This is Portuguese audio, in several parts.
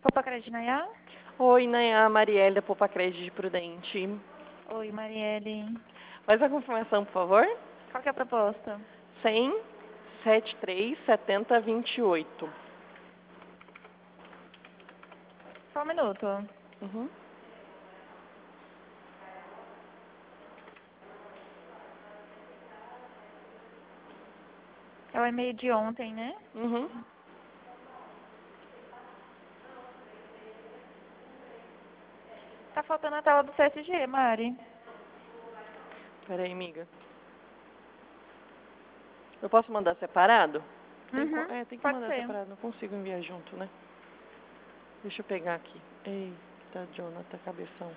Popacred Nayá? Oi, Nayá, Marielle da Popacred de Prudente. Oi, Marielle. Faz a confirmação, por favor. Qual que é a proposta? 100, 73, 70, 28. Só um minuto. Uhum. É o e-mail de ontem, né? Uhum. Tá faltando a tela do CSG, Mari. Pera aí, amiga. Eu posso mandar separado? Uhum, Tem que pode mandar ser. separado. Não consigo enviar junto, né? Deixa eu pegar aqui. Eita, Jonathan, cabeção.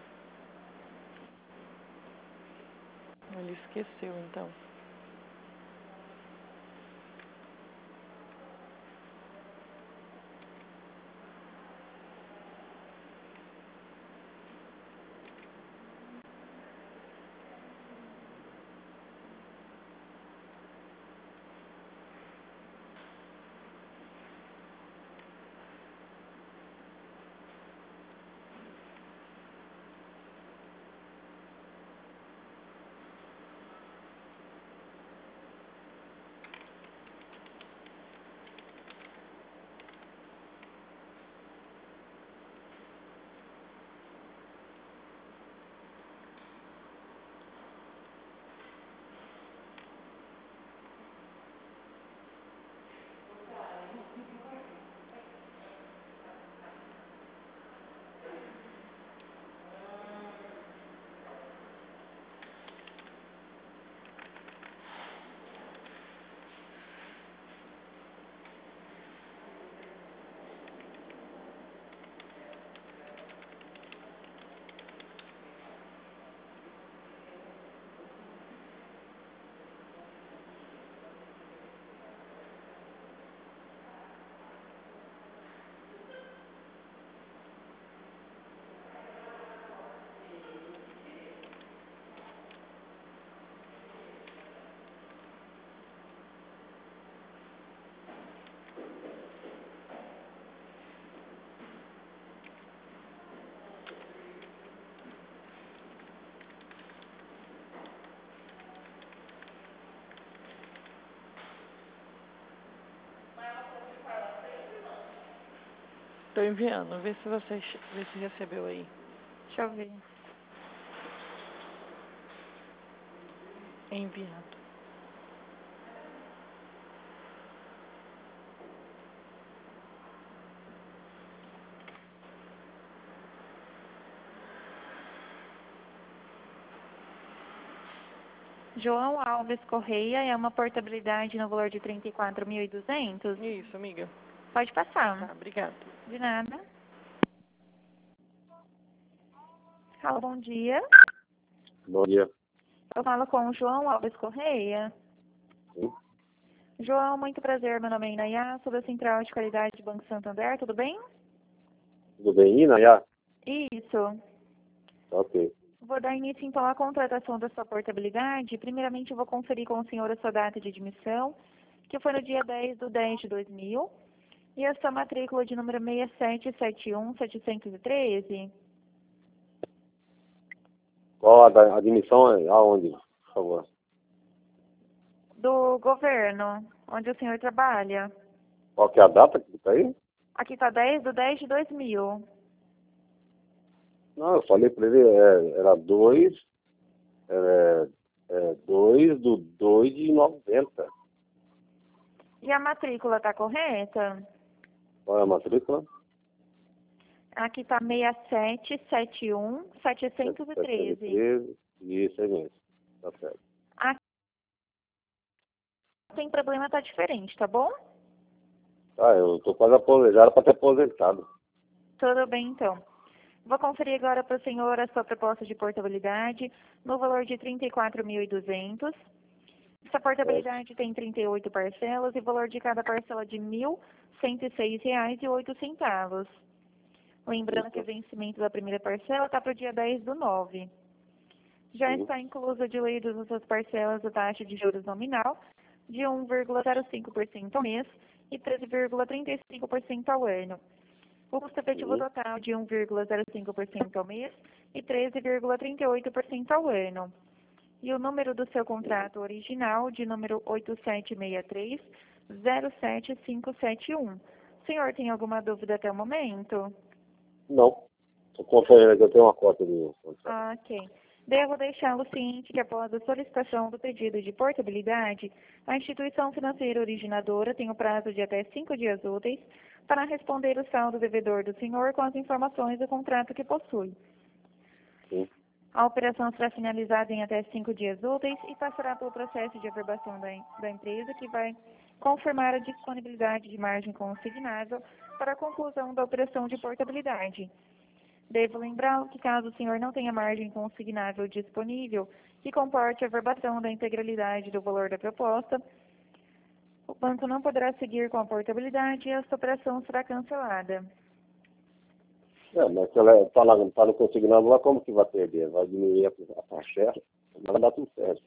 Ele esqueceu, então. Tô enviando. Vê se recebeu aí. Deixa eu ver. Enviado. João Alves Correia é uma portabilidade no valor de 34.200. Isso, amiga. Pode passar. Tá, obrigado. De nada. Alô, bom dia. Bom dia. Eu falo com o João Alves Correia. Sim. João, muito prazer. Meu nome é Inayá, sou da Central de Qualidade do Banco Santander. Tudo bem? Tudo bem, Ina? Já? Isso. Ok. Vou dar início, então, à contratação da sua portabilidade. Primeiramente, eu vou conferir com o senhor a sua data de admissão, que foi no dia 10/10/2000, e a sua matrícula de número 6771713. Qual a admissão é aonde, por favor? Do governo, onde o senhor trabalha. Qual que é a data que está aí? Aqui está 10/10/2000. Não, eu falei para ele, era 2 do 2 de 90. E a matrícula está correta? Qual é a matrícula? Aqui está 6771713. 13. Isso aí mesmo. Tá certo. Aqui tem problema, tá diferente, tá bom? Eu tô quase aposentado para ter aposentado. Tudo bem, então. Vou conferir agora para o senhor a sua proposta de portabilidade no valor de 34.200. Essa portabilidade tem 38 parcelas e o valor de cada parcela de R$ 1.106,08. Lembrando que o vencimento da primeira parcela está para o dia 10/9. Já Sim. está incluso diluído nas suas parcelas a taxa de juros nominal de 1,05% ao mês e 13,35% ao ano. O custo efetivo total de 1,05% ao mês e 13,38% ao ano. E o número do seu contrato original, de número 8763-07571. O senhor tem alguma dúvida até o momento? Não. Estou conferindo aqui, eu tenho uma cópia do contrato. Ok. Devo deixá-lo ciente que após a solicitação do pedido de portabilidade, a instituição financeira originadora tem o prazo de até 5 dias úteis para responder o saldo devedor do senhor com as informações do contrato que possui. Sim. A operação será finalizada em até 5 dias úteis e passará pelo processo de averbação da empresa, que vai confirmar a disponibilidade de margem consignável para a conclusão da operação de portabilidade. Devo lembrá-lo que, caso o senhor não tenha margem consignável disponível que comporte a averbação da integralidade do valor da proposta, o banco não poderá seguir com a portabilidade e esta operação será cancelada. Mas se ela está no consignado lá, como que vai perder? Vai diminuir a taxa? Vai dar tudo certo.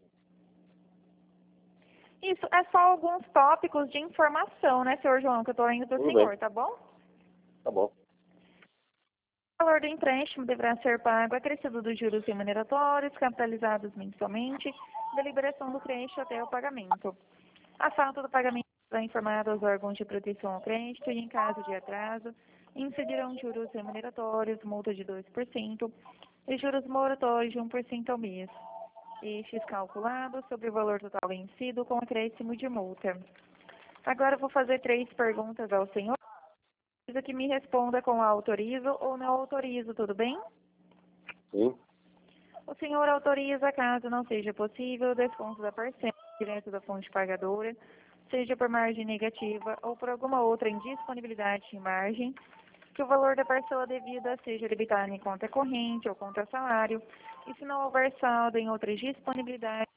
Isso é só alguns tópicos de informação, né, senhor João, que eu estou lendo do Tudo senhor, bem. tá bom? Tá bom. O valor do empréstimo deverá ser pago acrescido dos juros remuneratórios, capitalizados mensalmente, da liberação do crédito até o pagamento. A falta do pagamento será informada aos órgãos de proteção ao crédito e, em caso de atraso, incidirão juros remuneratórios, multa de 2% e juros moratórios de 1% ao mês. Estes calculados sobre o valor total vencido com acréscimo de multa. Agora eu vou fazer 3 perguntas ao senhor. Precisa que me responda com autorizo ou não autorizo, tudo bem? Sim. O senhor autoriza, caso não seja possível, o desconto da parcela direto da fonte pagadora, seja por margem negativa ou por alguma outra indisponibilidade de margem, que o valor da parcela devida seja debitado em conta corrente ou conta salário, e se não houver saldo em outra disponibilidade.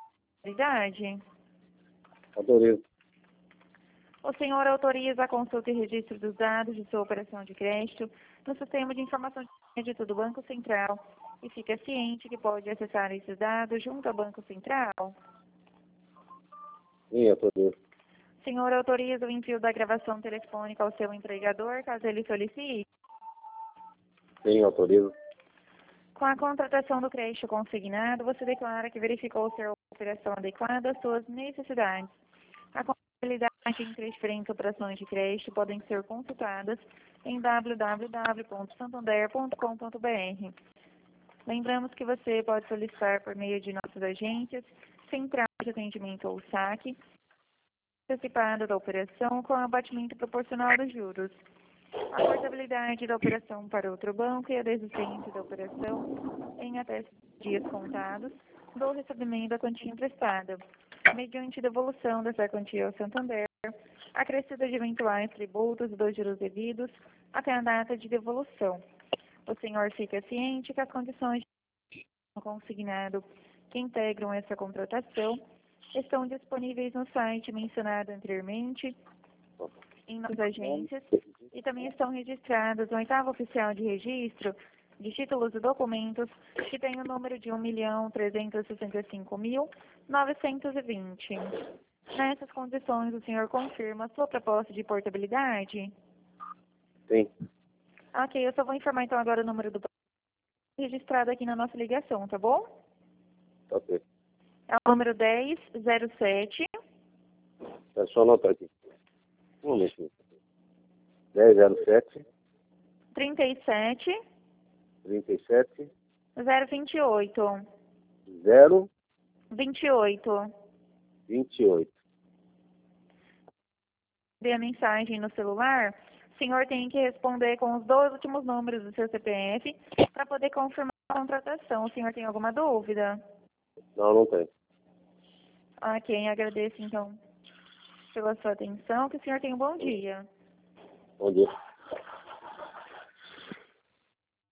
Autorizo. O senhor autoriza a consulta e registro dos dados de sua operação de crédito no sistema de informação de crédito do Banco Central e fica ciente que pode acessar esses dados junto ao Banco Central. Sim, autorizo. O senhor autoriza o envio da gravação telefônica ao seu empregador, caso ele solicite? Sim, autorizo. Com a contratação do crédito consignado, você declara que verificou ser a operação adequada às suas necessidades. A contabilidade entre as diferentes operações de crédito podem ser consultadas em www.santander.com.br. Lembramos que você pode solicitar por meio de nossas agências, central de atendimento ou saque, antecipada da operação com abatimento proporcional dos juros. A portabilidade da operação para outro banco e a desistência da operação em até 5 dias contados do recebimento da quantia emprestada, mediante devolução dessa quantia ao Santander, acrescida de eventuais tributos e dos juros devidos até a data de devolução. O senhor fica ciente que as condições de consignado que integram essa contratação estão disponíveis no site mencionado anteriormente, em nossas agências, e também estão registradas no 8º oficial de registro de títulos e documentos, que tem o número de 1.365.920. Nessas condições, o senhor confirma a sua proposta de portabilidade? Sim. Ok, eu só vou informar então agora o número do banco registrado aqui na nossa ligação, tá bom? Ok. É o número 1007. É só anotar aqui. Um momentinho. 1007 37 37 028 0 28. 28. Dê a mensagem no celular, o senhor tem que responder com os 2 últimos números do seu CPF para poder confirmar a contratação. O senhor tem alguma dúvida? Não, não tem. Ok, agradeço então pela sua atenção. Que o senhor tenha um bom dia. Bom dia.